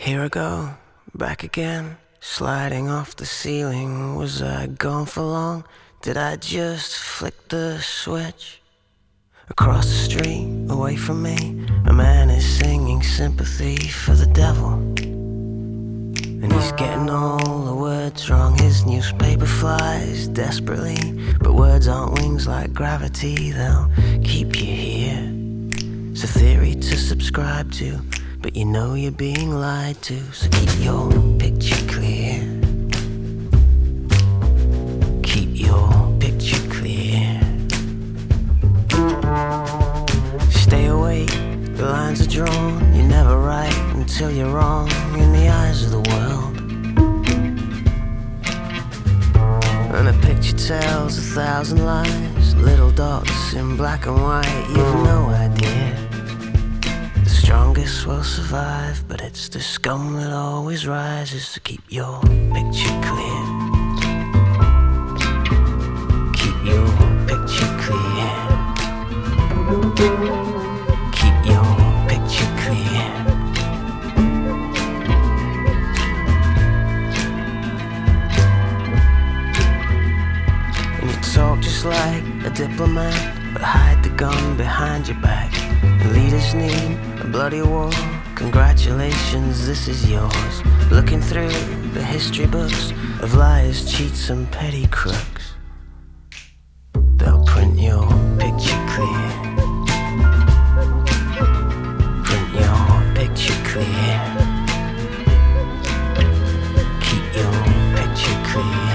Here I go, back again, sliding off the ceiling. Was I gone for long? Did I just flick the switch? Across the street, away from me, a man is singing sympathy for the devil. And he's getting all the words wrong. His newspaper flies desperately, but words aren't wings like gravity. They'll keep you here. It's a theory to subscribe to, but you know you're being lied to. So keep your picture clear. Keep your picture clear. Stay awake, the lines are drawn. You're never right until you're wrong in the eyes of the world. And a picture tells 1,000 lies, little dots in black and white. You've no idea. The strongest will survive, but it's the scum that always rises. So keep your picture clear. Keep your picture clear. Keep your picture clear. And you talk just like a diplomat, but hide the gun behind your back. The leaders need a bloody war. Congratulations, this is yours. Looking through the history books of liars, cheats and petty crooks. They'll print your picture clear. Print your picture clear. Keep your picture clear.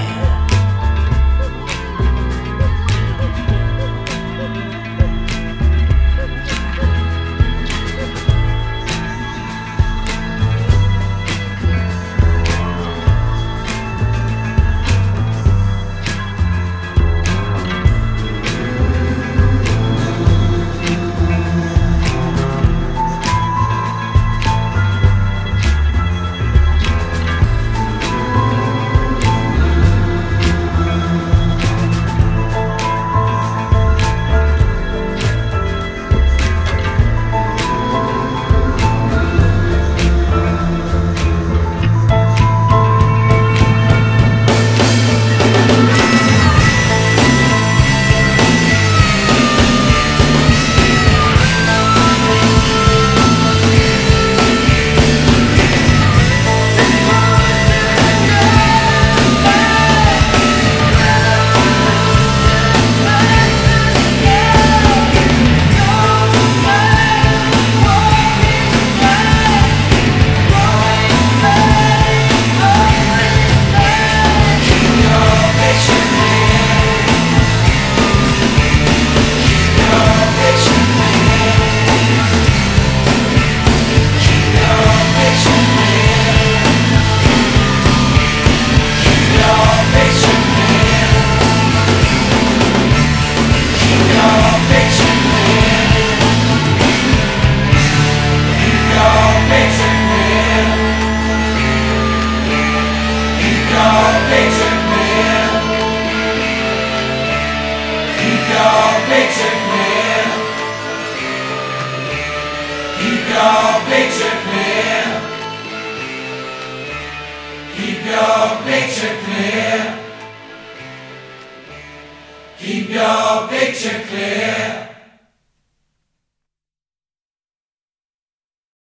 Keep your picture clear. Keep your picture clear.